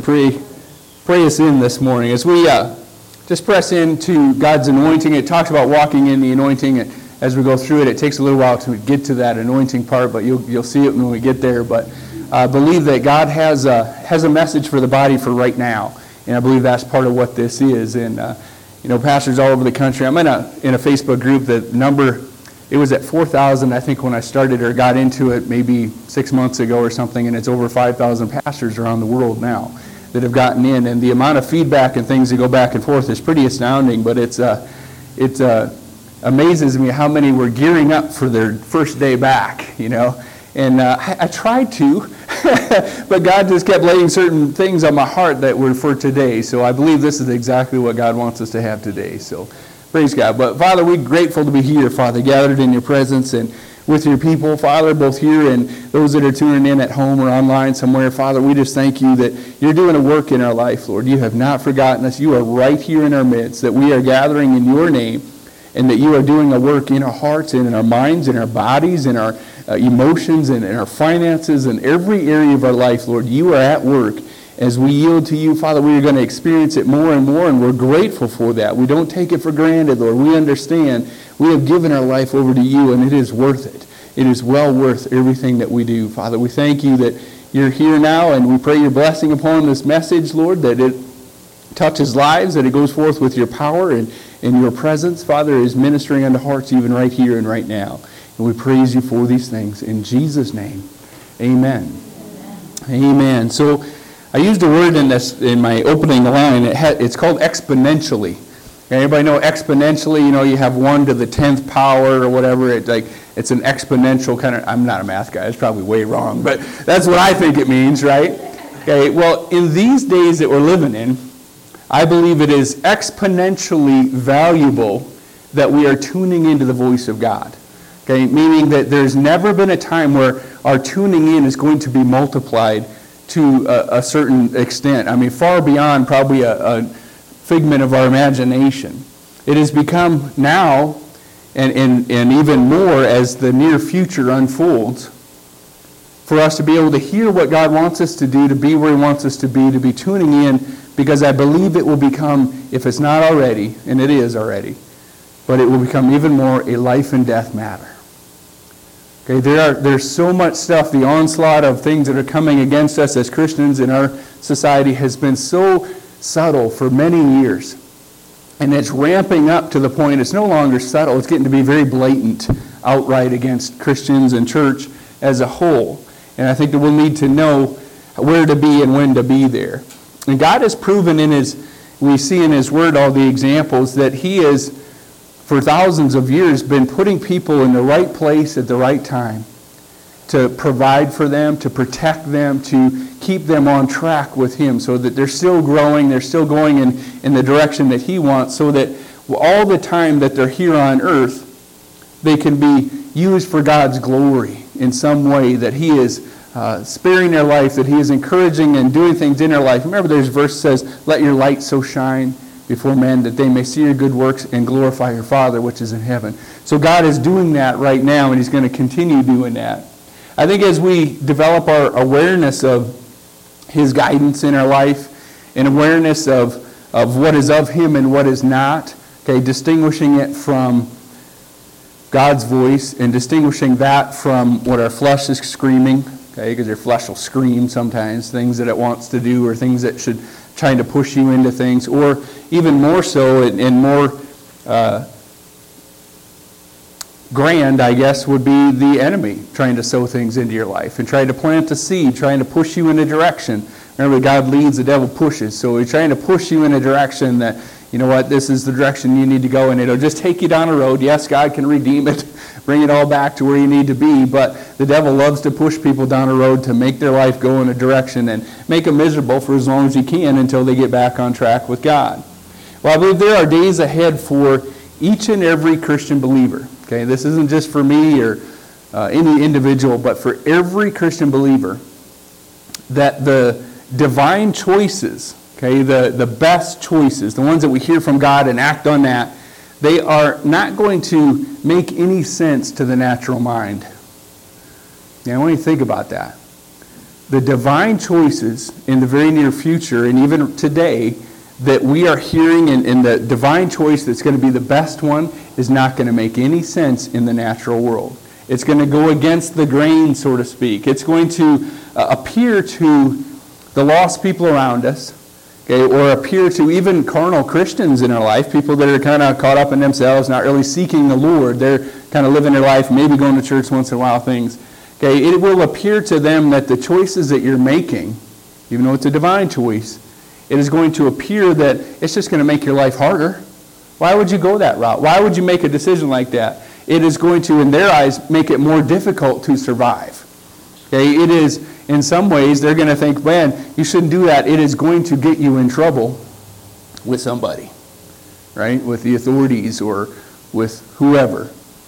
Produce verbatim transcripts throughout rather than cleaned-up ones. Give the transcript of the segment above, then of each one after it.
pray, pray us in this morning. As we uh, just press into God's anointing, it talks about walking in the anointing. As we go through it, it takes a little while to get to that anointing part, but you'll, you'll see it when we get there. But I uh, believe that God has a, has a message for the body for right now. And I believe that's part of what this is. And, uh, you know, pastors all over the country. I'm in a, in a Facebook group that number... It was at four thousand, I think, when I started or got into it maybe six months ago or something, and it's over five thousand pastors around the world now that have gotten in. And the amount of feedback and things that go back and forth is pretty astounding, but it's uh, it uh, amazes me how many were gearing up for their first day back, you know. And uh, I, I tried to, but God just kept laying certain things on my heart that were for today. So I believe this is exactly what God wants us to have today. So praise God. But Father, we're grateful to be here, Father, gathered in your presence and with your people, Father, both here and those that are tuning in at home or online somewhere. Father, we just thank you that you're doing a work in our life, Lord. You have not forgotten us. You are right here in our midst, that we are gathering in your name, and that you are doing a work in our hearts and in our minds, in our bodies, in our uh, emotions, and in our finances, and every area of our life, Lord. You are at work. As we yield to you, Father, we are going to experience it more and more, and we're grateful for that. We don't take it for granted, Lord. We understand we have given our life over to you, and it is worth it. It is well worth everything that we do. Father, we thank you that you're here now, and we pray your blessing upon this message, Lord, that it touches lives, that it goes forth with your power and, and your presence, Father, is ministering unto hearts even right here and right now. And we praise you for these things. In Jesus' name, amen. Amen. Amen. So I used a word in this in my opening line. It ha- it's called exponentially. Anybody know exponentially? You know, you have one to the tenth power or whatever. It's like it's an exponential kind of. I'm not a math guy. It's probably way wrong, but that's what I think it means, right? Okay. Well, in these days that we're living in, I believe it is exponentially valuable that we are tuning into the voice of God. Okay, meaning that there's never been a time where our tuning in is going to be multiplied to a, a certain extent. I mean, far beyond probably a, a figment of our imagination. It has become now, and, and, and even more as the near future unfolds, for us to be able to hear what God wants us to do, to be where he wants us to be, to be tuning in, because I believe it will become, if it's not already, and it is already, but it will become even more a life and death matter. Okay, there are there's so much stuff, the onslaught of things that are coming against us as Christians in our society has been so subtle for many years. And it's ramping up to the point it's no longer subtle, it's getting to be very blatant outright against Christians and church as a whole. And I think that we'll need to know where to be and when to be there. And God has proven in his, we see in his word all the examples that he is, for thousands of years, been putting people in the right place at the right time to provide for them, to protect them, to keep them on track with him so that they're still growing, they're still going in, in the direction that he wants, so that all the time that they're here on earth, they can be used for God's glory in some way, that he is uh, sparing their life, that he is encouraging and doing things in their life. Remember, there's a verse that says, let your light so shine before men, that they may see your good works and glorify your Father which is in heaven. So God is doing that right now, and he's going to continue doing that. I think as we develop our awareness of his guidance in our life, and awareness of, of what is of him and what is not, okay, distinguishing it from God's voice and distinguishing that from what our flesh is screaming, okay, because your flesh will scream sometimes, things that it wants to do or things that should trying to push you into things, or even more so and, and more uh, grand, I guess, would be the enemy trying to sow things into your life and trying to plant a seed, trying to push you in a direction. Remember, God leads, the devil pushes. So he's trying to push you in a direction that, you know what, this is the direction you need to go, and it'll just take you down a road. Yes, God can redeem it, bring it all back to where you need to be, but the devil loves to push people down a road to make their life go in a direction and make them miserable for as long as he can until they get back on track with God. Well, I believe there are days ahead for each and every Christian believer. Okay, this isn't just for me or uh, any individual, but for every Christian believer, that the divine choices, okay, the, the best choices, the ones that we hear from God and act on that, they are not going to make any sense to the natural mind. Now, I want you to think about that. the divine choices in the very near future and even today that we are hearing, and, and the divine choice that's going to be the best one is not going to make any sense in the natural world. It's going to go against the grain, so to speak. It's going to uh, appear to the lost people around us, okay, or appear to even carnal Christians in our life, people that are kind of caught up in themselves, not really seeking the Lord. They're kind of living their life, maybe going to church once in a while, things. Okay, it will appear to them that the choices that you're making, even though it's a divine choice, it is going to appear that it's just going to make your life harder. Why would you go that route? Why would you make a decision like that? It is going to, in their eyes, make it more difficult to survive. Okay, it is, in some ways, they're going to think, man, you shouldn't do that. It is going to get you in trouble with somebody, right? With the authorities or with whoever.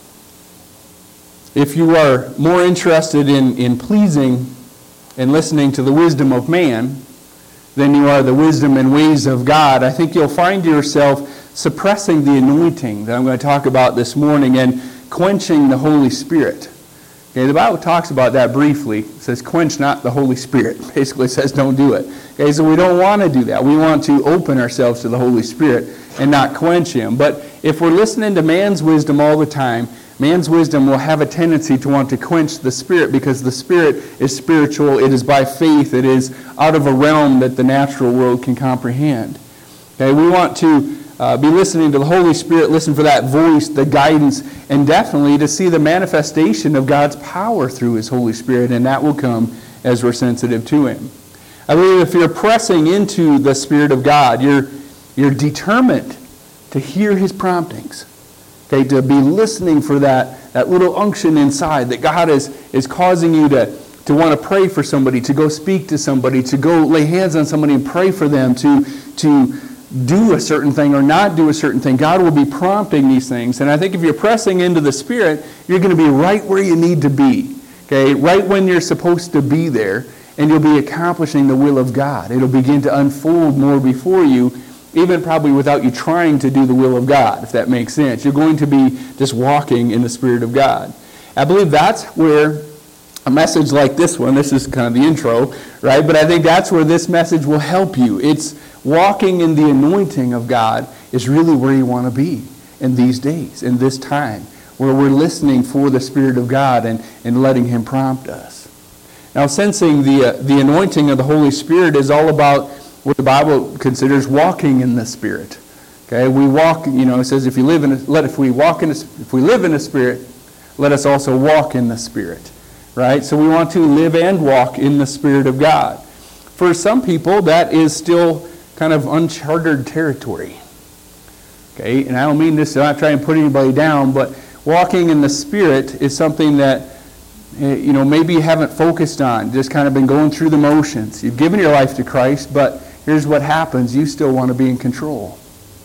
If you are more interested in, in pleasing and listening to the wisdom of man than you are the wisdom and ways of God, I think you'll find yourself suppressing the anointing that I'm going to talk about this morning and quenching the Holy Spirit. Okay, the Bible talks about that briefly. It says, quench not the Holy Spirit. Basically, it says don't do it. Okay, so we don't want to do that. We want to open ourselves to the Holy Spirit and not quench Him. But if we're listening to man's wisdom all the time, man's wisdom will have a tendency to want to quench the Spirit, because the Spirit is spiritual. It is by faith. It is out of a realm that the natural world can comprehend. Okay, we want to uh, be listening to the Holy Spirit, listen for that voice, the guidance, and definitely to see the manifestation of God's power through His Holy Spirit, and that will come as we're sensitive to Him. I believe if you're pressing into the Spirit of God, you're, you're determined to hear His promptings. Okay, to be listening for that, that little unction inside that God is, is causing you to, to want to pray for somebody, to go speak to somebody, to go lay hands on somebody and pray for them, to, to do a certain thing or not do a certain thing. God will be prompting these things. And I think if you're pressing into the Spirit, you're going to be right where you need to be. Okay, right when you're supposed to be there, and you'll be accomplishing the will of God. It'll begin to unfold more before you, even probably without you trying to do the will of God, if that makes sense. You're going to be just walking in the Spirit of God. I believe that's where a message like this one, this is kind of the intro, right? But I think that's where this message will help you. It's walking in the anointing of God is really where you want to be in these days, in this time, where we're listening for the Spirit of God and, and letting Him prompt us. Now, sensing the, uh, the anointing of the Holy Spirit is all about what the Bible considers walking in the Spirit. Okay, we walk. You know, it says if you live in, a, let if we walk in, a, if we live in the Spirit, let us also walk in the Spirit. Right. So we want to live and walk in the Spirit of God. For some people, that is still kind of uncharted territory. Okay, and I don't mean this to not try and put anybody down, but walking in the Spirit is something that, you know, maybe you haven't focused on, just kind of been going through the motions. You've given your life to Christ, but here's what happens. You still want to be in control.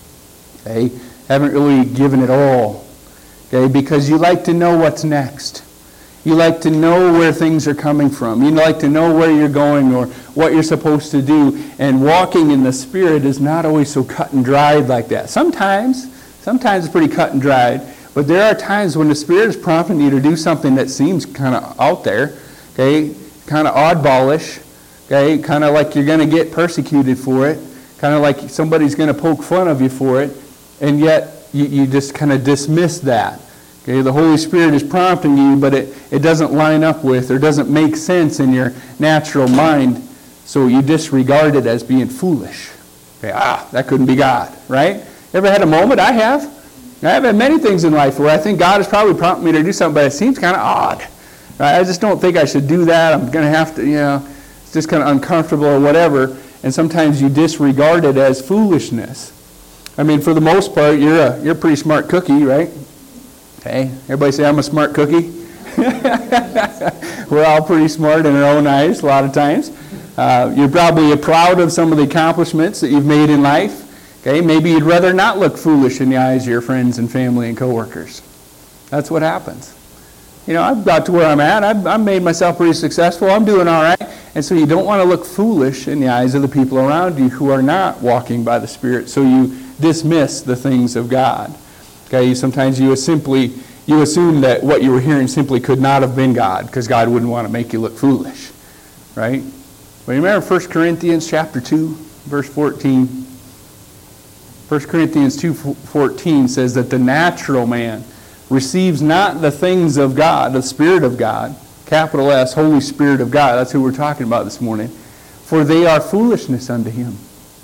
Okay? Haven't really given it all. Okay? Because you like to know what's next. You like to know where things are coming from. You like to know where you're going or what you're supposed to do. And walking in the Spirit is not always so cut and dried like that. Sometimes, sometimes it's pretty cut and dried. But there are times when the Spirit is prompting you to do something that seems kind of out there, okay, kind of oddballish, okay, kind of like you're going to get persecuted for it, kind of like somebody's going to poke fun of you for it, and yet you, you just kind of dismiss that. Okay, the Holy Spirit is prompting you, but it, it doesn't line up with or doesn't make sense in your natural mind, so you disregard it as being foolish. Okay, ah, that couldn't be God, right? Ever had a moment? I have. I've had many things in life where I think God is probably prompting me to do something, but it seems kind of odd. Right? I just don't think I should do that. I'm going to have to, you know, it's just kind of uncomfortable or whatever, and sometimes you disregard it as foolishness. I mean, for the most part, you're a, you're a pretty smart cookie, right? Okay, everybody say I'm a smart cookie. We're all pretty smart in our own eyes a lot of times. Uh, you're probably proud of some of the accomplishments that you've made in life. Okay, maybe you'd rather not look foolish in the eyes of your friends and family and coworkers. That's what happens. You know, I've got to where I'm at. I've, I've made myself pretty successful. I'm doing all right. And so you don't want to look foolish in the eyes of the people around you who are not walking by the Spirit. So you dismiss the things of God. Okay, sometimes you simply you assume that what you were hearing simply could not have been God, because God wouldn't want to make you look foolish. right? But remember First Corinthians chapter two, verse fourteen. First Corinthians two fourteen says that the natural man receives not the things of God, the Spirit of God, capital S, Holy Spirit of God. That's who we're talking about this morning. For they are foolishness unto him.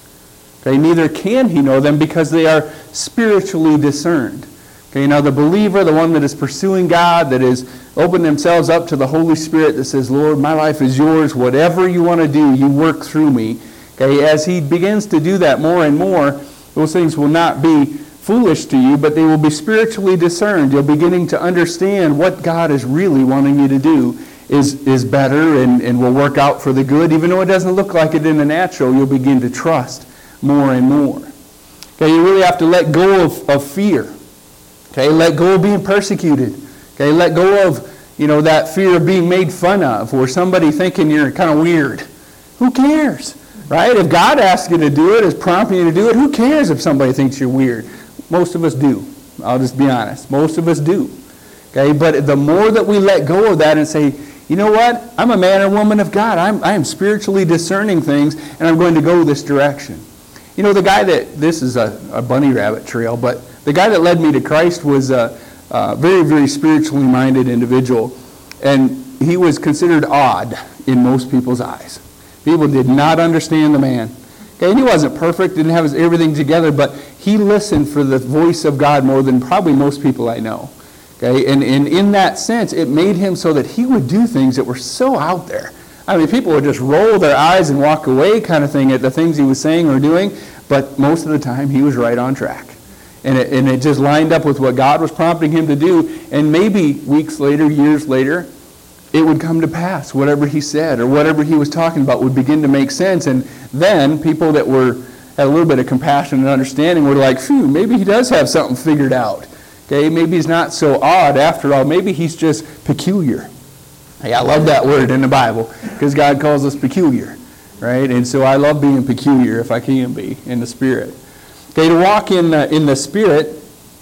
Okay, neither can he know them because they are spiritually discerned. Okay, now the believer, the one that is pursuing God, that is opening themselves up to the Holy Spirit that says, Lord, my life is yours. Whatever you want to do, you work through me. Okay, as he begins to do that more and more, those things will not be foolish to you, but they will be spiritually discerned. You're beginning to understand what God is really wanting you to do is, is better and, and will work out for the good. Even though it doesn't look like it in the natural, you'll begin to trust more and more. Okay, you really have to let go of, of fear. Okay, let go of being persecuted. Okay, let go of, you know, that fear of being made fun of or somebody thinking you're kind of weird. Who cares? Right? If God asks you to do it, is prompting you to do it, who cares if somebody thinks you're weird? Most of us do. I'll just be honest. Most of us do. Okay, but the more that we let go of that and say, you know what? I'm a man or woman of God. I'm, I am spiritually discerning things, and I'm going to go this direction. You know, the guy that, this is a, a bunny rabbit trail, but the guy that led me to Christ was a, a very, very spiritually minded individual, and he was considered odd in most people's eyes. People did not understand the man. Okay, and he wasn't perfect, didn't have his, everything together, but he listened for the voice of God more than probably most people I know. Okay, and, and in that sense, it made him so that he would do things that were so out there. I mean, people would just roll their eyes and walk away kind of thing at the things he was saying or doing, but most of the time he was right on track. And it, and it just lined up with what God was prompting him to do, and maybe weeks later, years later, it would come to pass. Whatever he said or whatever he was talking about would begin to make sense, and then people that were had a little bit of compassion and understanding were like, phew, maybe he does have something figured out. Okay, maybe he's not so odd after all. Maybe he's just peculiar. Hey, I love that word in the Bible because God calls us peculiar, right? And so I love being peculiar if I can be in the Spirit. Okay, to walk in the, in the Spirit,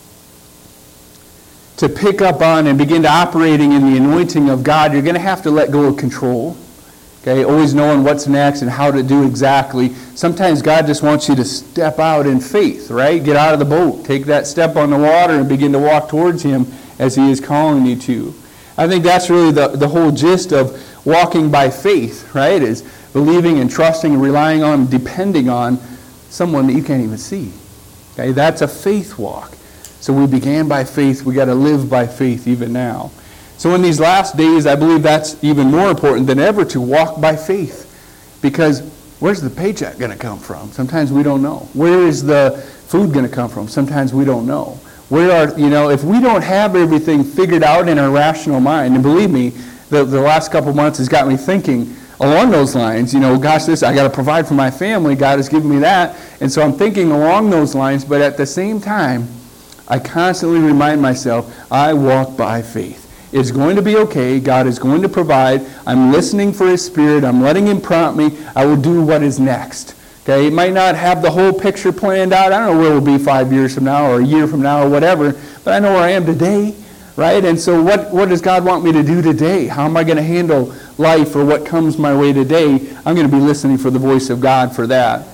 to pick up on and begin to operating in the anointing of God, you're going to have to let go of control. Okay, always knowing what's next and how to do exactly. Sometimes God just wants you to step out in faith, right? Get out of the boat. Take that step on the water and begin to walk towards Him as He is calling you to. I think that's really the, the whole gist of walking by faith, right? Is believing and trusting and relying on, depending on someone that you can't even see. Okay, that's a faith walk. So we began by faith. We got to live by faith even now. So in these last days, I believe that's even more important than ever to walk by faith. Because where's the paycheck going to come from? Sometimes we don't know. Where is the food going to come from? Sometimes we don't know. Where are, you know, if we don't have everything figured out in our rational mind, and believe me, the, the last couple months has got me thinking along those lines, you know, gosh, this, I got to provide for my family. God has given me that. And so I'm thinking along those lines, but at the same time, I constantly remind myself, I walk by faith. It's going to be okay. God is going to provide. I'm listening for His Spirit. I'm letting Him prompt me. I will do what is next. Okay, it might not have the whole picture planned out. I don't know where we'll be five years from now or a year from now or whatever, but I know where I am today, right? And so what, what does God want me to do today? How am I going to handle life or what comes my way today? I'm going to be listening for the voice of God for that.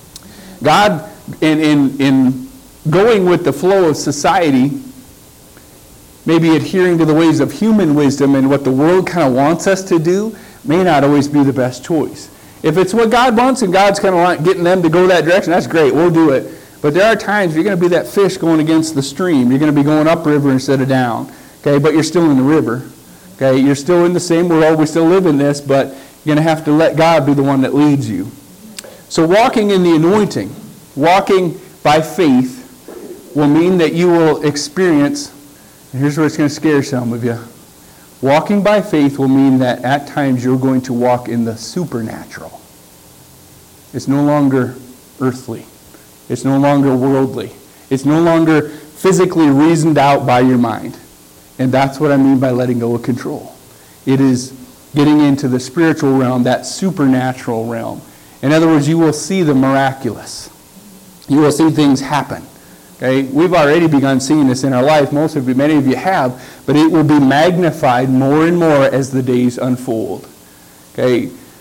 God, in, in, in going with the flow of society, maybe adhering to the ways of human wisdom and what the world kind of wants us to do, may not always be the best choice. If it's what God wants and God's kind of like getting them to go that direction, that's great, we'll do it. But there are times you're going to be that fish going against the stream. You're going to be going upriver instead of down. Okay, but you're still in the river. Okay, you're still in the same world, we still live in this, but you're going to have to let God be the one that leads you. So walking in the anointing, walking by faith, will mean that you will experience, and here's where it's going to scare some of you. Walking by faith will mean that at times you're going to walk in the supernatural. It's no longer earthly. It's no longer worldly. It's no longer physically reasoned out by your mind. And that's what I mean by letting go of control. It is getting into the spiritual realm, that supernatural realm. In other words, you will see the miraculous. You will see things happen. Okay, we've already begun seeing this in our life. Most of you, many of you have, but it will be magnified more and more as the days unfold. Okay,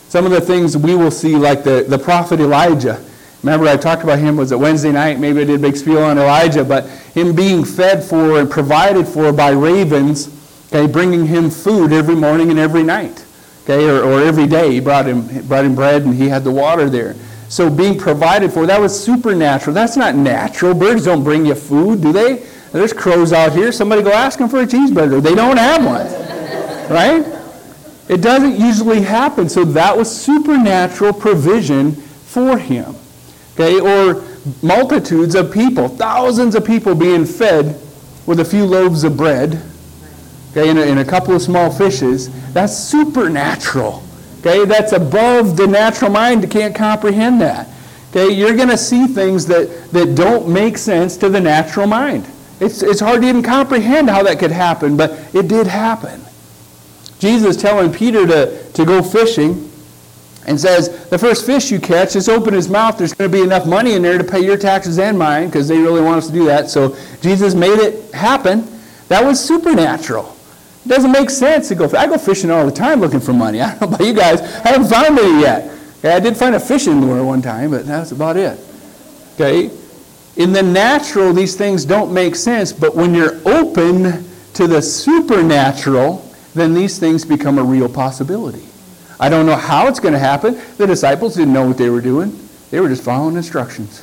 Some of the things we will see, like the, the prophet Elijah. Remember I talked about him, was it Wednesday night? Maybe I did a big spiel on Elijah, but him being fed for and provided for by ravens, okay, bringing him food every morning and every night, okay, or, or every day. He brought him, brought him bread and he had the water there. So being provided for, that was supernatural. That's not natural. Birds don't bring you food, do they? There's crows out here. Somebody go ask them for a cheeseburger. They don't have one, right? It doesn't usually happen. So that was supernatural provision for him. Okay, or multitudes of people, thousands of people being fed with a few loaves of bread, okay, and a, and a couple of small fishes. That's supernatural. Okay, that's above the natural mind. You can't comprehend that. Okay, you're going to see things that, that don't make sense to the natural mind. It's, it's hard to even comprehend how that could happen, but it did happen. Jesus telling Peter to, to go fishing and says, the first fish you catch, just open his mouth. There's going to be enough money in there to pay your taxes and mine, because they really want us to do that. So Jesus made it happen. That was supernatural. It doesn't make sense to go. I go fishing all the time looking for money. I don't know about you guys. I haven't found any yet. Okay, I did find a fishing lure one time, but that's about it. Okay? In the natural, these things don't make sense, but when you're open to the supernatural, then these things become a real possibility. I don't know how it's going to happen. The disciples didn't know what they were doing. They were just following instructions.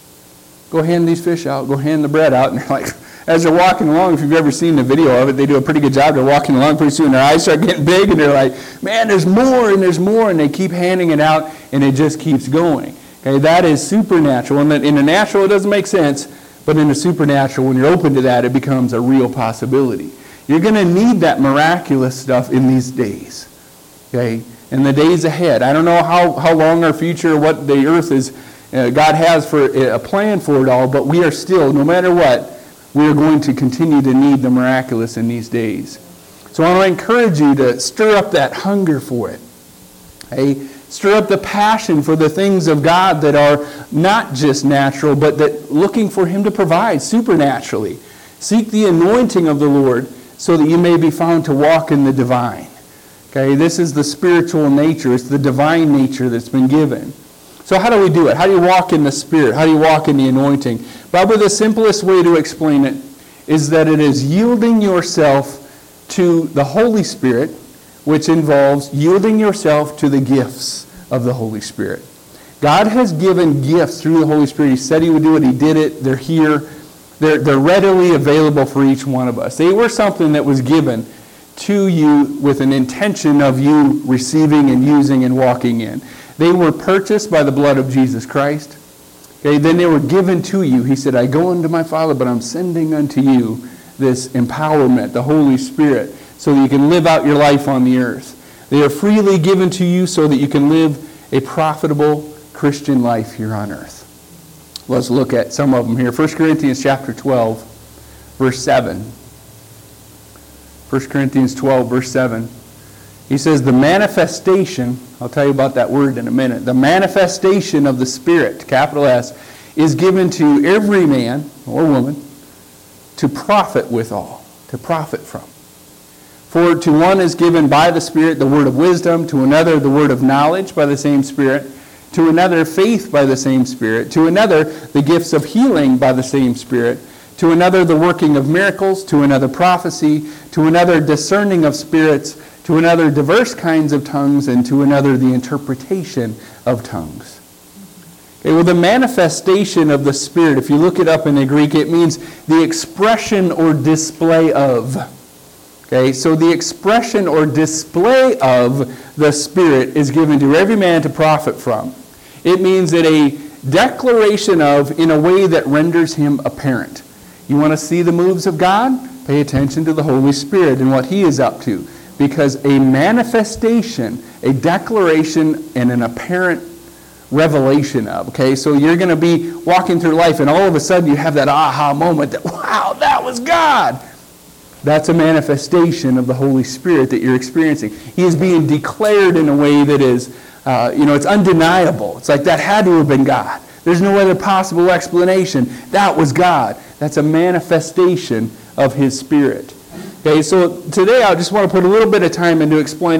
Go hand these fish out. Go hand the bread out. And they're like, as they're walking along, if you've ever seen the video of it, they do a pretty good job. They're walking along. Pretty soon their eyes start getting big, and they're like, man, there's more, and there's more. And they keep handing it out, and it just keeps going. Okay, that is supernatural. And in the natural, it doesn't make sense. But in the supernatural, when you're open to that, it becomes a real possibility. You're going to need that miraculous stuff in these days. Okay, in the days ahead. I don't know how, how long our future, what the earth is, uh, God has for a plan for it all, but we are still, no matter what, we are going to continue to need the miraculous in these days. So I want to encourage you to stir up that hunger for it. Okay? Stir up the passion for the things of God that are not just natural, but that looking for Him to provide supernaturally. Seek the anointing of the Lord so that you may be found to walk in the divine. Okay, this is the spiritual nature. It's the divine nature that's been given. So how do we do it? How do you walk in the Spirit? How do you walk in the anointing? Probably the simplest way to explain it is that it is yielding yourself to the Holy Spirit, which involves yielding yourself to the gifts of the Holy Spirit. God has given gifts through the Holy Spirit. He said He would do it. He did it. They're here. They're, they're readily available for each one of us. They were something that was given to you with an intention of you receiving and using and walking in. They were purchased by the blood of Jesus Christ. Okay, then they were given to you. He said, I go unto my Father, but I'm sending unto you this empowerment, the Holy Spirit, so that you can live out your life on the earth. They are freely given to you so that you can live a profitable Christian life here on earth. Let's look at some of them here. First Corinthians chapter twelve, verse seven. First Corinthians twelve, verse seven. He says, the manifestation, I'll tell you about that word in a minute, the manifestation of the Spirit, capital S, is given to every man or woman to profit withal, to profit from. For to one is given by the Spirit the word of wisdom, to another the word of knowledge by the same Spirit, to another faith by the same Spirit, to another the gifts of healing by the same Spirit, to another the working of miracles, to another prophecy, to another discerning of spirits, to another diverse kinds of tongues, and to another the interpretation of tongues. Okay, well, the manifestation of the Spirit, if you look it up in the Greek, it means the expression or display of. Okay, so the expression or display of the Spirit is given to every man to profit from. It means that a declaration of in a way that renders Him apparent. You want to see the moves of God? Pay attention to the Holy Spirit and what He is up to. Because a manifestation, a declaration, and an apparent revelation of. Okay, so you're going to be walking through life and all of a sudden you have that aha moment that, wow, that was God. That's a manifestation of the Holy Spirit that you're experiencing. He is being declared in a way that is, uh, you know, it's undeniable. It's like that had to have been God. There's no other possible explanation. That was God. That's a manifestation of His Spirit. Okay, so today I just want to put a little bit of time into explaining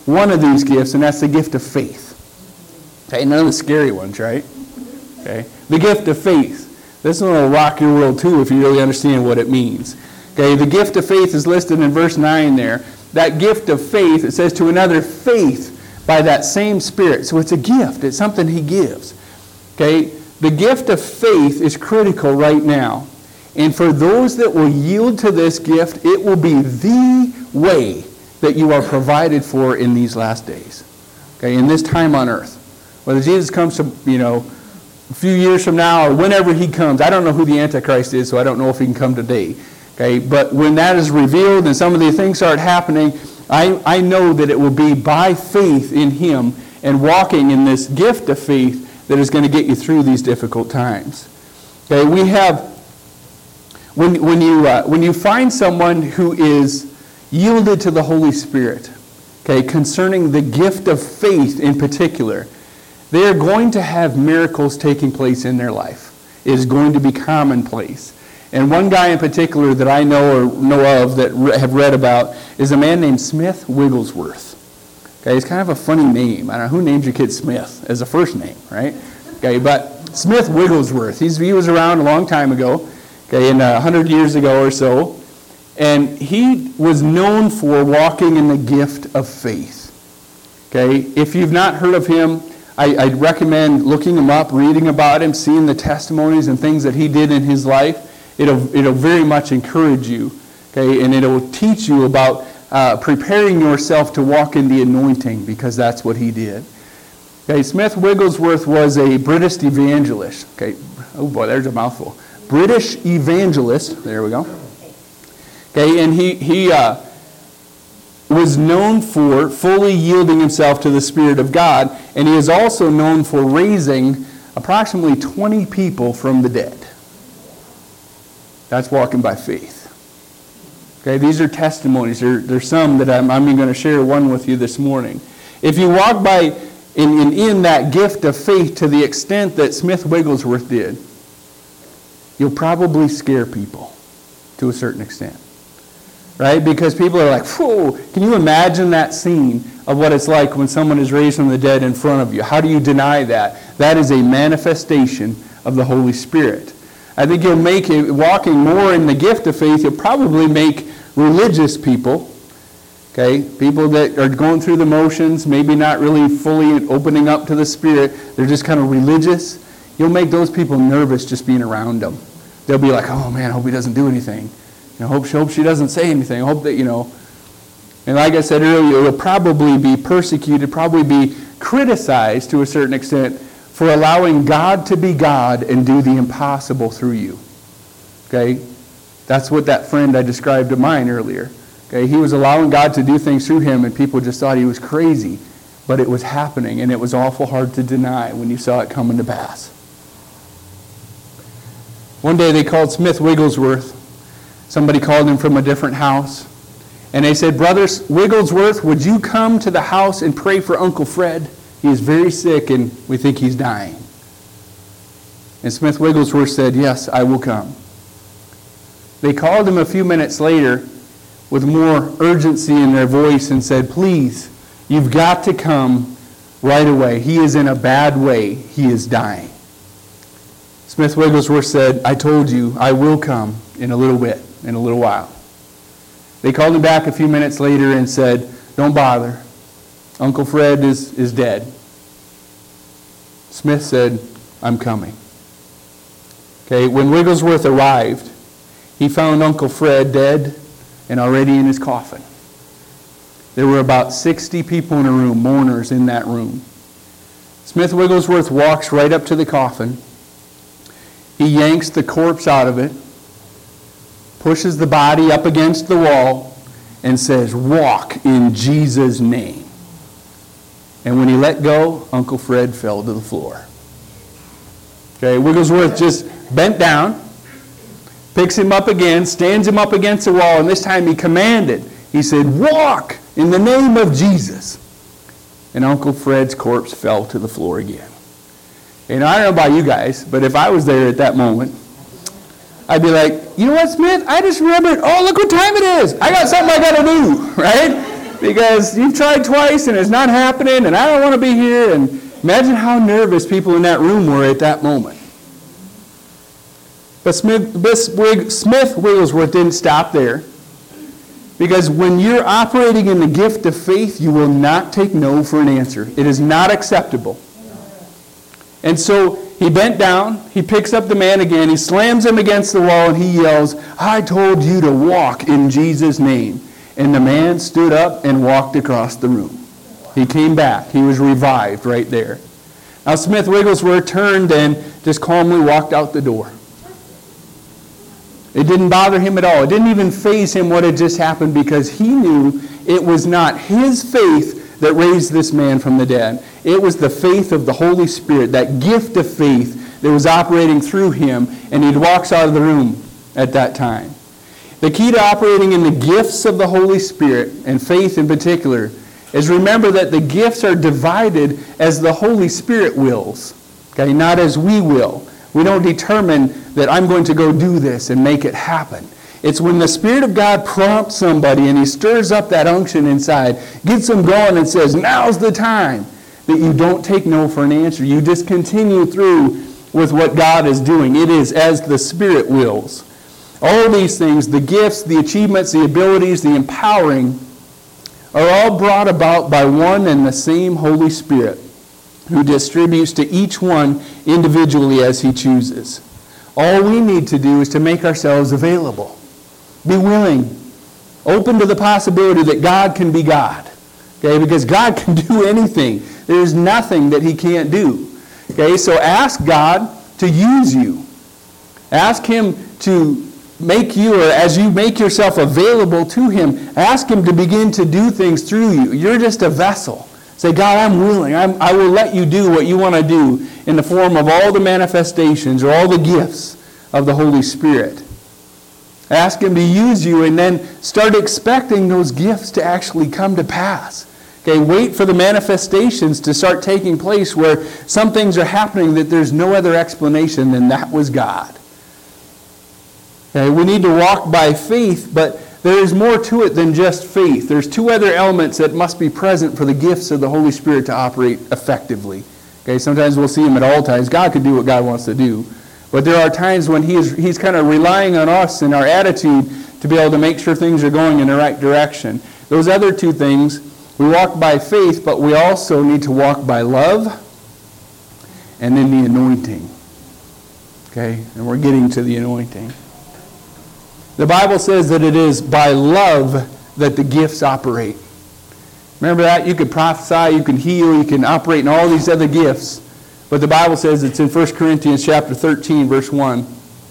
one of these gifts, and that's the gift of faith. Okay, none of the scary ones, right? Okay, the gift of faith. This one will rock your world too if you really understand what it means. Okay, the gift of faith is listed in verse nine there. That gift of faith, it says to another faith by that same Spirit. So it's a gift. It's something he gives. Okay, the gift of faith is critical right now. And for those that will yield to this gift, it will be the way that you are provided for in these last days. Okay, in this time on earth. Whether Jesus comes to, you know, a few years from now or whenever he comes. I don't know who the Antichrist is, so I don't know if he can come today. Okay, but when that is revealed and some of these things start happening, I, I know that it will be by faith in him and walking in this gift of faith that is going to get you through these difficult times. Okay, we have, when, when, you, uh, when you find someone who is yielded to the Holy Spirit, okay, concerning the gift of faith in particular, they are going to have miracles taking place in their life. It is going to be commonplace. And one guy in particular that I know or know of that re- have read about is a man named Smith Wigglesworth. Okay, it's kind of a funny name. I don't know who named your kid Smith as a first name, right? Okay, but Smith Wigglesworth. He's, he was around a long time ago, okay, in a hundred years ago or so, and he was known for walking in the gift of faith. Okay, if you've not heard of him, I, I'd recommend looking him up, reading about him, seeing the testimonies and things that he did in his life. It'll, it'll very much encourage you, okay, and it'll teach you about uh, preparing yourself to walk in the anointing, because that's what he did. Okay, Smith Wigglesworth was a British evangelist. Okay, oh boy, there's a mouthful. British evangelist. There we go. Okay, and he he uh, was known for fully yielding himself to the Spirit of God, and he is also known for raising approximately twenty people from the dead. That's walking by faith. Okay, these are testimonies. There, there's some that I'm, I'm going to share one with you this morning. If you walk by in, in, in that gift of faith to the extent that Smith Wigglesworth did, you'll probably scare people to a certain extent. Right? Because people are like, whoa, can you imagine that scene of what it's like when someone is raised from the dead in front of you? How do you deny that? That is a manifestation of the Holy Spirit. I think you'll make it, walking more in the gift of faith, you'll probably make religious people, okay, people that are going through the motions, maybe not really fully opening up to the Spirit, they're just kind of religious. You'll make those people nervous just being around them. They'll be like, oh man, I hope he doesn't do anything. I hope, hope she doesn't say anything. I hope that, you know. And like I said earlier, you'll probably be persecuted, probably be criticized to a certain extent for allowing God to be God and do the impossible through you. Okay? That's what that friend I described of mine earlier. Okay? He was allowing God to do things through him, and people just thought he was crazy. But it was happening, and it was awful hard to deny when you saw it coming to pass. One day they called Smith Wigglesworth. Somebody called him from a different house. And they said, Brother Wigglesworth, would you come to the house and pray for Uncle Fred? He is very sick and we think he's dying. And Smith Wigglesworth said, yes, I will come. They called him a few minutes later with more urgency in their voice and said, please, you've got to come right away. He is in a bad way. He is dying. Smith Wigglesworth said, I told you I will come in a little bit, in a little while. They called him back a few minutes later and said, don't bother. Uncle Fred is, is dead. Smith said, I'm coming. Okay, when Wigglesworth arrived, he found Uncle Fred dead and already in his coffin. There were about sixty people in a room, mourners in that room. Smith Wigglesworth walks right up to the coffin. He yanks the corpse out of it, pushes the body up against the wall, and says, walk in Jesus' name. And when he let go, Uncle Fred fell to the floor. Okay, Wigglesworth just bent down, picks him up again, stands him up against the wall, and this time he commanded. He said, walk in the name of Jesus. And Uncle Fred's corpse fell to the floor again. And I don't know about you guys, but if I was there at that moment, I'd be like, you know what, Smith? I just remembered, oh, look what time it is. I got something I got to do, right? because you've tried twice and it's not happening and I don't want to be here. And imagine how nervous people in that room were at that moment. But Smith, Smith Wigglesworth didn't stop there. Because when you're operating in the gift of faith, you will not take no for an answer. It is not acceptable. And so he bent down, he picks up the man again, he slams him against the wall, and he yells, I told you to walk in Jesus' name. And the man stood up and walked across the room. He came back. He was revived right there. Now Smith Wigglesworth turned and just calmly walked out the door. It didn't bother him at all. It didn't even faze him what had just happened, because he knew it was not his faith that raised this man from the dead. It was the faith of the Holy Spirit, that gift of faith that was operating through him, and he walks out of the room at that time. The key to operating in the gifts of the Holy Spirit, and faith in particular, is remember that the gifts are divided as the Holy Spirit wills, okay, not as we will. We don't determine that I'm going to go do this and make it happen. It's when the Spirit of God prompts somebody and he stirs up that unction inside, gets them going and says, now's the time, that you don't take no for an answer. You just continue through with what God is doing. It is as the Spirit wills. All these things, the gifts, the achievements, the abilities, the empowering, are all brought about by one and the same Holy Spirit, who distributes to each one individually as he chooses. All we need to do is to make ourselves available. Be willing. Open to the possibility that God can be God. Okay, because God can do anything. There's nothing that he can't do. Okay, so ask God to use you. Ask him to make you, or as you make yourself available to him, ask him to begin to do things through you. You're just a vessel. Say, God, I'm willing. I'm, I will let you do what you want to do in the form of all the manifestations or all the gifts of the Holy Spirit. Ask him to use you, and then start expecting those gifts to actually come to pass. Okay, wait for the manifestations to start taking place where some things are happening that there's no other explanation than that was God. Okay, we need to walk by faith, but there is more to it than just faith. There's two other elements that must be present for the gifts of the Holy Spirit to operate effectively. Okay, sometimes we'll see him at all times. God can do what God wants to do. But there are times when he is, he's kind of relying on us and our attitude to be able to make sure things are going in the right direction. Those other two things, we walk by faith, but we also need to walk by love and then the anointing. Okay, and we're getting to the anointing. The Bible says that it is by love that the gifts operate. Remember that? You can prophesy, you can heal, you can operate in all these other gifts. But the Bible says, it's in First Corinthians chapter thirteen, verse one.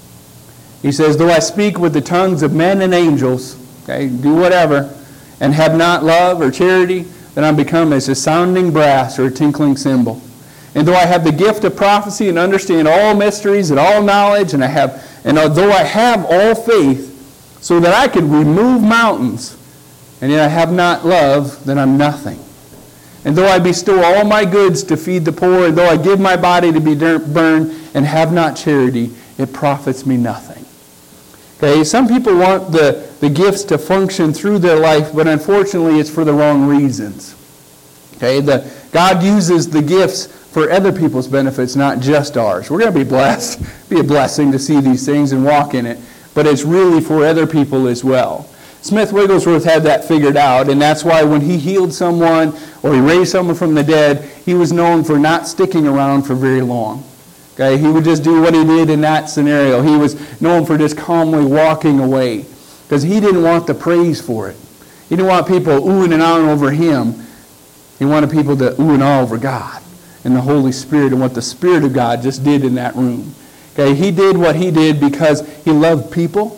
He says, though I speak with the tongues of men and angels, okay, do whatever, and have not love or charity, then I become as a sounding brass or a tinkling cymbal. And though I have the gift of prophecy and understand all mysteries and all knowledge, and I have, and though I have all faith, so that I could remove mountains, and yet I have not love, then I'm nothing. And though I bestow all my goods to feed the poor, and though I give my body to be burned, and have not charity, it profits me nothing. Okay, some people want the, the gifts to function through their life, but unfortunately it's for the wrong reasons. Okay, the, God uses the gifts for other people's benefits, not just ours. We're going to be blessed, be a blessing to see these things and walk in it, but it's really for other people as well. Smith Wigglesworth had that figured out, and that's why when he healed someone or he raised someone from the dead, he was known for not sticking around for very long. Okay, he would just do what he did in that scenario. He was known for just calmly walking away because he didn't want the praise for it. He didn't want people oohing and ahhing over him. He wanted people to ooh and ah over God and the Holy Spirit and what the Spirit of God just did in that room. Okay, he did what he did because he loved people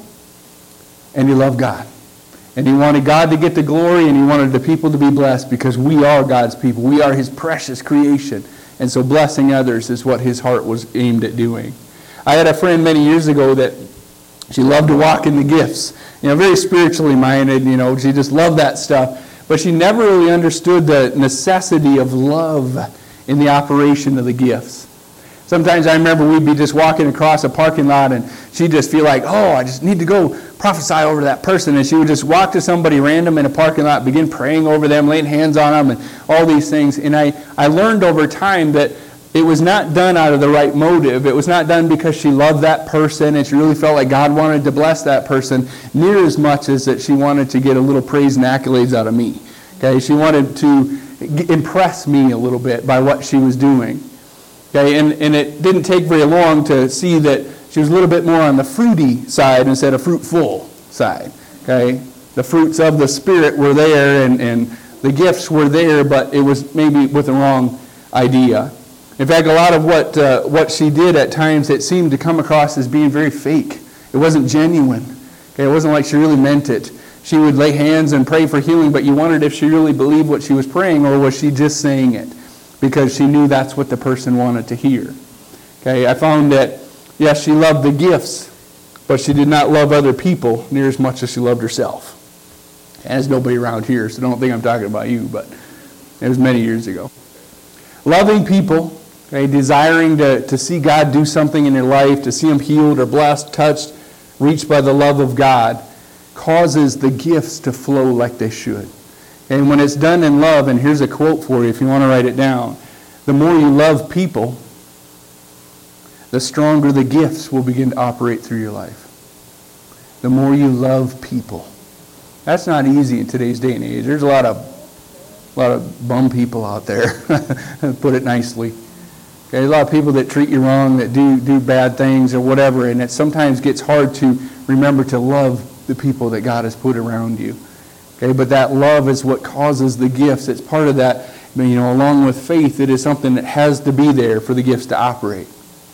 and he loved God. And he wanted God to get the glory, and he wanted the people to be blessed because we are God's people. We are his precious creation. And so blessing others is what his heart was aimed at doing. I had a friend many years ago that she loved to walk in the gifts. You know, very spiritually minded, you know, she just loved that stuff. But she never really understood the necessity of love in the operation of the gifts. Sometimes I remember we'd be just walking across a parking lot and she'd just feel like, oh, I just need to go prophesy over that person. And she would just walk to somebody random in a parking lot, begin praying over them, laying hands on them, and all these things. And I, I learned over time that it was not done out of the right motive. It was not done because she loved that person and she really felt like God wanted to bless that person near as much as that she wanted to get a little praise and accolades out of me. Okay, she wanted to impress me a little bit by what she was doing. Okay, and, and it didn't take very long to see that she was a little bit more on the fruity side instead of fruitful side. Okay, the fruits of the Spirit were there and, and the gifts were there, but it was maybe with the wrong idea. In fact, a lot of what uh, what she did at times, it seemed to come across as being very fake. It wasn't genuine. Okay, it wasn't like she really meant it. She would lay hands and pray for healing, but you wondered if she really believed what she was praying or was she just saying it because she knew that's what the person wanted to hear. Okay, I found that, yes, she loved the gifts, but she did not love other people near as much as she loved herself. And there's nobody around here, so don't think I'm talking about you, but it was many years ago. Loving people, okay, desiring to, to see God do something in their life, to see them healed or blessed, touched, reached by the love of God, causes the gifts to flow like they should. And when it's done in love, and here's a quote for you if you want to write it down, the more you love people, the stronger the gifts will begin to operate through your life. The more you love people. That's not easy in today's day and age. There's a lot of a lot of bum people out there, put it nicely. Okay, there's a lot of people that treat you wrong, that do, do bad things or whatever, and it sometimes gets hard to remember to love the people that God has put around you. Okay, but that love is what causes the gifts. It's part of that, you know, along with faith, it is something that has to be there for the gifts to operate.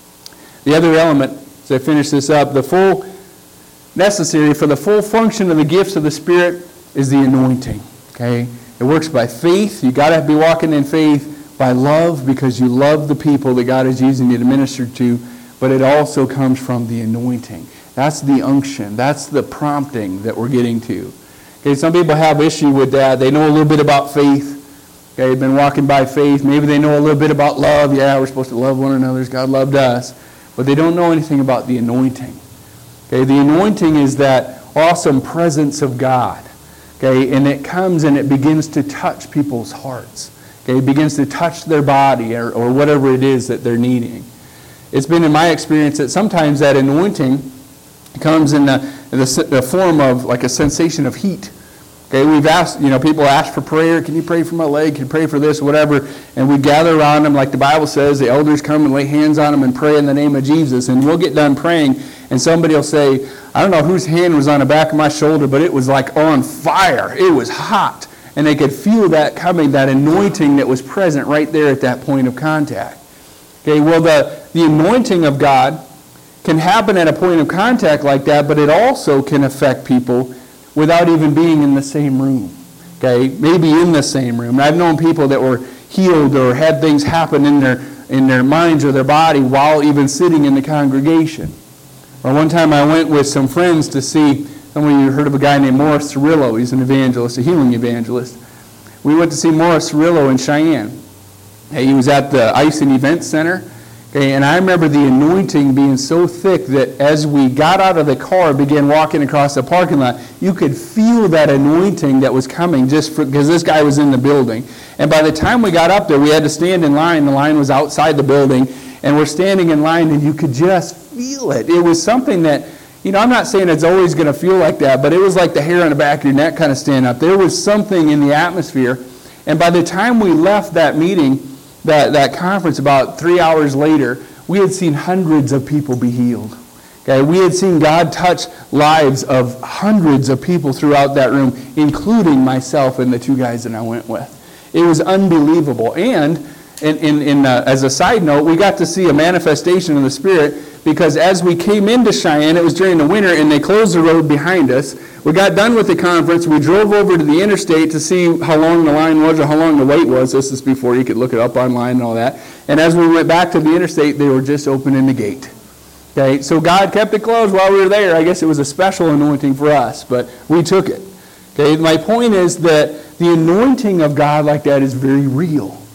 The other element, as I finish this up, the full necessary for the full function of the gifts of the Spirit is the anointing. Okay, it works by faith. You got to be walking in faith, by love, because you love the people that God is using you to minister to, but it also comes from the anointing. That's the unction. That's the prompting that we're getting to. Okay, some people have issue with that. They know a little bit about faith. Okay, they've been walking by faith. Maybe they know a little bit about love. Yeah, we're supposed to love one another as God loved us. But they don't know anything about the anointing. Okay, the anointing is that awesome presence of God. Okay, and it comes and it begins to touch people's hearts. Okay, it begins to touch their body or, or whatever it is that they're needing. It's been in my experience that sometimes that anointing comes in the, in the, the form of like a sensation of heat. Okay, we've asked, you know, people ask for prayer. Can you pray for my leg? Can you pray for this, whatever? And we gather around them like the Bible says. The elders come and lay hands on them and pray in the name of Jesus. And we'll get done praying, and somebody will say, I don't know whose hand was on the back of my shoulder, but it was like on fire. It was hot. And they could feel that coming, that anointing that was present right there at that point of contact. Okay, well, the, the anointing of God can happen at a point of contact like that, but it also can affect people without even being in the same room. Okay, maybe in the same room. I've known people that were healed or had things happen in their in their minds or their body while even sitting in the congregation. Or one time I went with some friends to see, some of you heard of a guy named Morris Cirillo. He's an evangelist, a healing evangelist. We went to see Morris Cirillo in Cheyenne. He was at the Ison Event Center. Okay, and I remember the anointing being so thick that as we got out of the car and began walking across the parking lot, you could feel that anointing that was coming just because this guy was in the building. And by the time we got up there, we had to stand in line. The line was outside the building, and we're standing in line, and you could just feel it. It was something that, you know, I'm not saying it's always going to feel like that, but it was like the hair on the back of your neck kind of stand up. There was something in the atmosphere, and by the time we left that meeting, That, that conference, about three hours later, we had seen hundreds of people be healed. Okay, we had seen God touch lives of hundreds of people throughout that room, including myself and the two guys that I went with. It was unbelievable. And in, in, in, uh, as a side note, we got to see a manifestation of the Spirit because as we came into Cheyenne, it was during the winter, and they closed the road behind us. We got done with the conference. We drove over to the interstate to see how long the line was or how long the wait was. This is before you could look it up online and all that. And as we went back to the interstate, they were just opening the gate. Okay, so God kept it closed while we were there. I guess it was a special anointing for us, but we took it. Okay, my point is that the anointing of God like that is very real.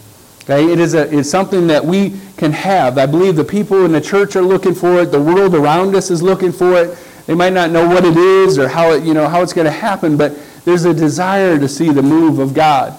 Okay, it is a, it's something that we can have. I believe the people in the church are looking for it. The world around us is looking for it. They might not know what it is or how it, you know, how it's going to happen, but there's a desire to see the move of God.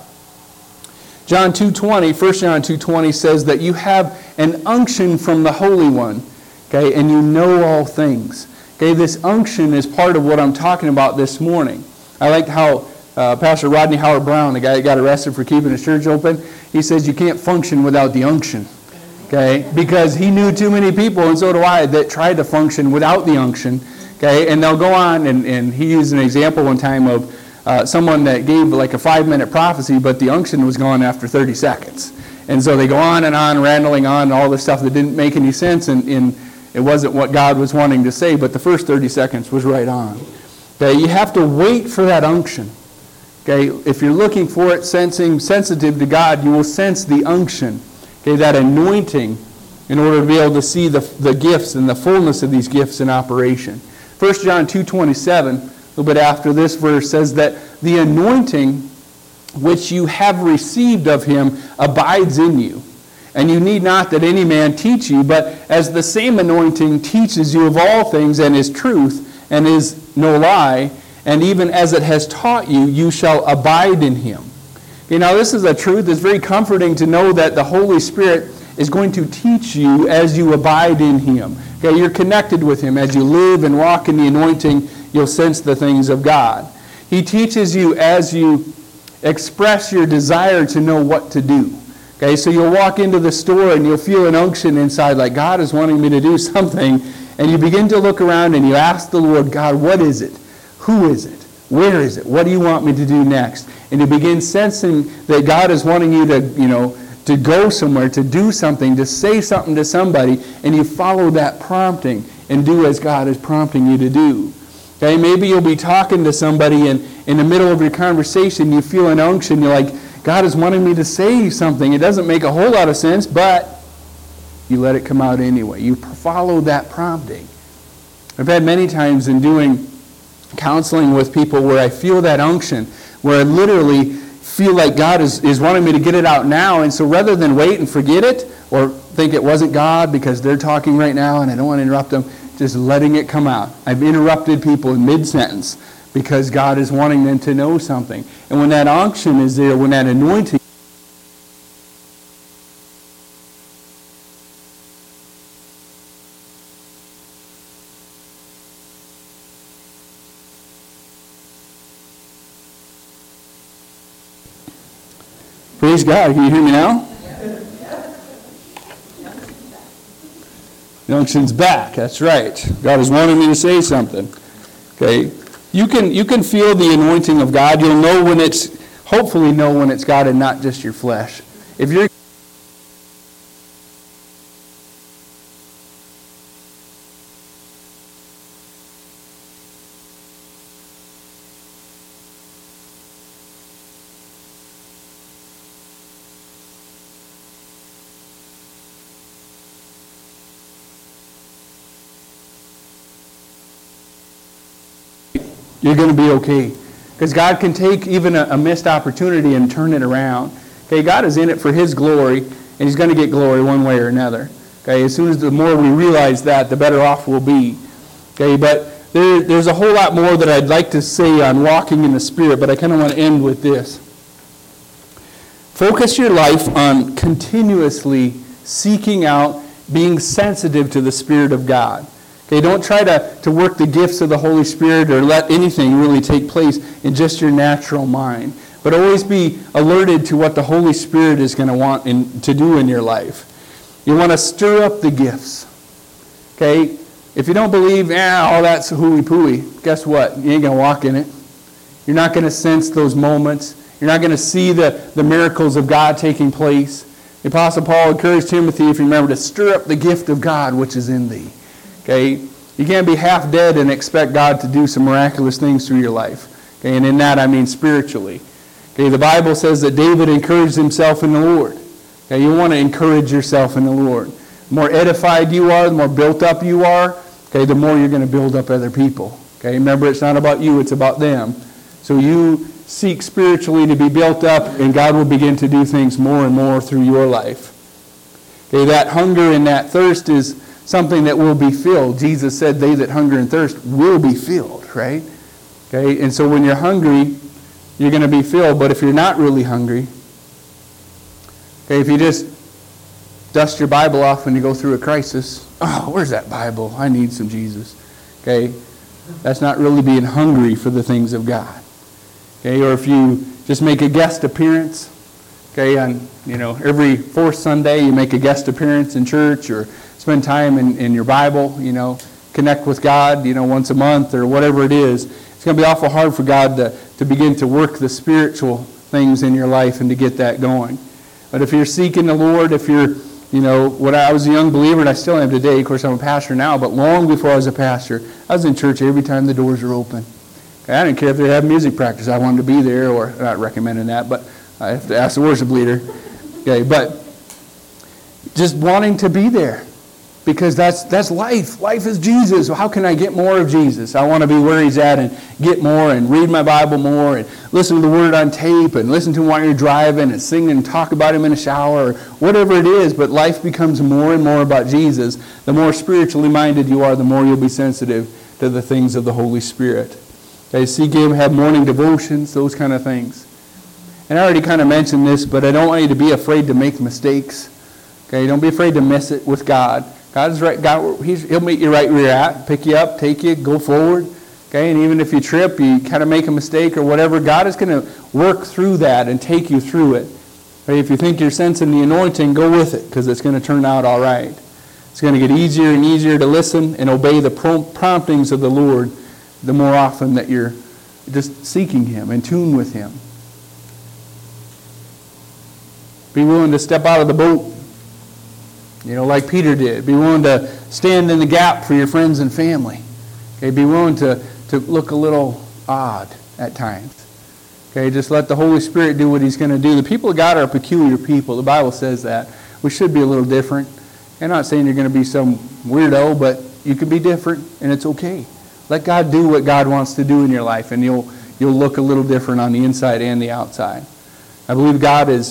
John two twenty, First John two twenty says that you have an unction from the Holy One, okay, and you know all things. Okay, this unction is part of what I'm talking about this morning. I like how uh, Pastor Rodney Howard Brown, the guy that got arrested for keeping his church open, he says you can't function without the unction. Okay, because he knew too many people, and so do I, that tried to function without the unction. Okay, and they'll go on, and, and he used an example one time of uh, someone that gave like a five-minute prophecy, but the unction was gone after thirty seconds. And so they go on and on, rambling on, and all this stuff that didn't make any sense, and, and it wasn't what God was wanting to say, but the first thirty seconds was right on. Okay, you have to wait for that unction. Okay, if you're looking for it, sensing, sensitive to God, you will sense the unction, okay, that anointing, in order to be able to see the, the gifts and the fullness of these gifts in operation. First John two twenty-seven, a little bit after this verse, says that the anointing which you have received of him abides in you. And you need not that any man teach you, but as the same anointing teaches you of all things and is truth and is no lie, and even as it has taught you, you shall abide in him. You know, this is a truth that's very comforting to know that the Holy Spirit is going to teach you as you abide in him. Okay, you're connected with him. As you live and walk in the anointing, you'll sense the things of God. He teaches you as you express your desire to know what to do. Okay, so you'll walk into the store and you'll feel an unction inside, like God is wanting me to do something, and you begin to look around and you ask the Lord, God, what is it? Who is it? Where is it? What do you want me to do next? And you begin sensing that God is wanting you to, you know, to go somewhere, to do something, to say something to somebody, and you follow that prompting and do as God is prompting you to do. Okay, maybe you'll be talking to somebody and in the middle of your conversation you feel an unction, you're like, God is wanting me to say something. It doesn't make a whole lot of sense, but you let it come out anyway. You follow that prompting. I've had many times in doing counseling with people where I feel that unction, where I literally feel like God is, is wanting me to get it out now, and so rather than wait and forget it, or think it wasn't God because they're talking right now and I don't want to interrupt them, just letting it come out. I've interrupted people in mid-sentence because God is wanting them to know something. And when that unction is there, when that anointing, praise God. Can you hear me now? The unction's back. That's right. God is wanting me to say something. Okay. You can you can feel the anointing of God. You'll know when it's, hopefully know when it's God and not just your flesh. If you're you're going to be okay. Because God can take even a, a missed opportunity and turn it around. Okay, God is in it for his glory, and he's going to get glory one way or another. Okay, as soon as the more we realize that, the better off we'll be. Okay, but there, there's a whole lot more that I'd like to say on walking in the Spirit, but I kind of want to end with this. Focus your life on continuously seeking out, being sensitive to the Spirit of God. Okay, don't try to, to work the gifts of the Holy Spirit or let anything really take place in just your natural mind. But always be alerted to what the Holy Spirit is going to want in, to do in your life. You want to stir up the gifts. Okay? If you don't believe, eh, all that's hooey-pooey, guess what? You ain't going to walk in it. You're not going to sense those moments. You're not going to see the, the miracles of God taking place. The Apostle Paul encouraged Timothy, if you remember, to stir up the gift of God which is in thee. Okay, you can't be half dead and expect God to do some miraculous things through your life. Okay, and in that I mean spiritually. Okay, the Bible says that David encouraged himself in the Lord. Okay, you want to encourage yourself in the Lord. The more edified you are, the more built up you are, okay, the more you're going to build up other people. Okay, remember, it's not about you, it's about them. So you seek spiritually to be built up, and God will begin to do things more and more through your life. Okay, that hunger and that thirst is something that will be filled. Jesus said, they that hunger and thirst will be filled, right? Okay, and so when you're hungry, you're going to be filled. But if you're not really hungry, okay, if you just dust your Bible off when you go through a crisis, oh, where's that Bible? I need some Jesus. Okay, that's not really being hungry for the things of God. Okay, or if you just make a guest appearance, okay, on, you know, every fourth Sunday you make a guest appearance in church, or spend time in, in your Bible, you know, connect with God, you know, once a month or whatever it is, it's going to be awful hard for God to, to begin to work the spiritual things in your life and to get that going. But if you're seeking the Lord, if you're, you know, when I was a young believer, and I still am today, of course I'm a pastor now, but long before I was a pastor, I was in church every time the doors were open. Okay, I didn't care if they had music practice. I wanted to be there, or not recommending that, but I have to ask the worship leader. Okay, but just wanting to be there. Because that's that's life. Life is Jesus. How can I get more of Jesus? I want to be where He's at and get more and read my Bible more and listen to the Word on tape and listen to Him while you're driving and sing and talk about Him in a shower or whatever it is. But life becomes more and more about Jesus. The more spiritually minded you are, the more you'll be sensitive to the things of the Holy Spirit. Okay, seek Him, have morning devotions, those kind of things. And I already kind of mentioned this, but I don't want you to be afraid to make mistakes. Okay, don't be afraid to miss it with God. God's right. God, he's, He'll meet you right where you're at, pick you up, take you, go forward. Okay, and even if you trip, you kind of make a mistake or whatever, God is going to work through that and take you through it. Okay, if you think you're sensing the anointing, go with it, because it's going to turn out all right. It's going to get easier and easier to listen and obey the promptings of the Lord the more often that you're just seeking Him, in tune with Him. Be willing to step out of the boat. You know, like Peter did. Be willing to stand in the gap for your friends and family. Okay, be willing to, to look a little odd at times. Okay, just let the Holy Spirit do what He's going to do. The people of God are a peculiar people. The Bible says that. We should be a little different. I'm not saying you're going to be some weirdo, but you can be different, and it's okay. Let God do what God wants to do in your life, and you'll you'll look a little different on the inside and the outside. I believe God is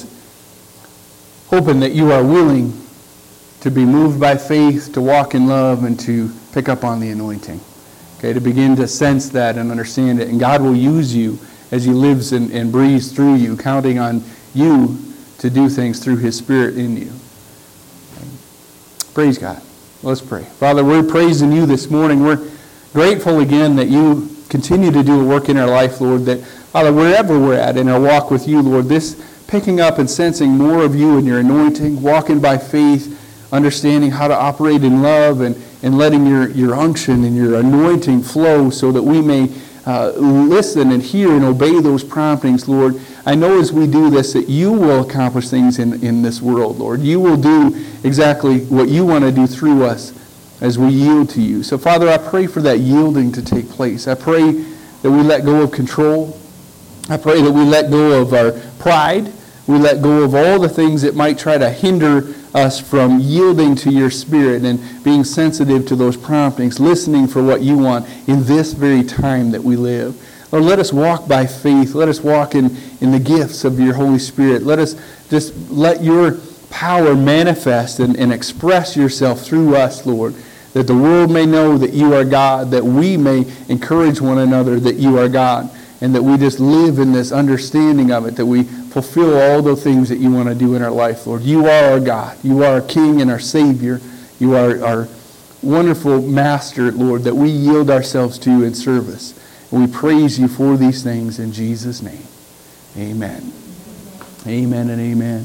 hoping that you are willing to be moved by faith, to walk in love, and to pick up on the anointing. Okay, to begin to sense that and understand it. And God will use you as He lives and, and breathes through you, counting on you to do things through His Spirit in you. Okay. Praise God. Let's pray. Father, we're praising You this morning. We're grateful again that You continue to do a work in our life, Lord, that, Father, wherever we're at in our walk with You, Lord, this picking up and sensing more of You and Your anointing, walking by faith, understanding how to operate in love, and, and letting your, your unction and your anointing flow so that we may uh, listen and hear and obey those promptings, Lord. I know as we do this that You will accomplish things in, in this world, Lord. You will do exactly what You want to do through us as we yield to You. So, Father, I pray for that yielding to take place. I pray that we let go of control. I pray that we let go of our pride. We let go of all the things that might try to hinder us from yielding to Your Spirit and being sensitive to those promptings, listening for what You want in this very time that we live. Lord, let us walk by faith. Let us walk in, in the gifts of Your Holy Spirit. Let us just let Your power manifest and, and express Yourself through us, Lord, that the world may know that You are God, that we may encourage one another that You are God, and that we just live in this understanding of it, that we fulfill all the things that You want to do in our life, Lord. You are our God. You are our King and our Savior. You are our wonderful Master, Lord, that we yield ourselves to in service. And we praise You for these things in Jesus' name. Amen. Amen and amen.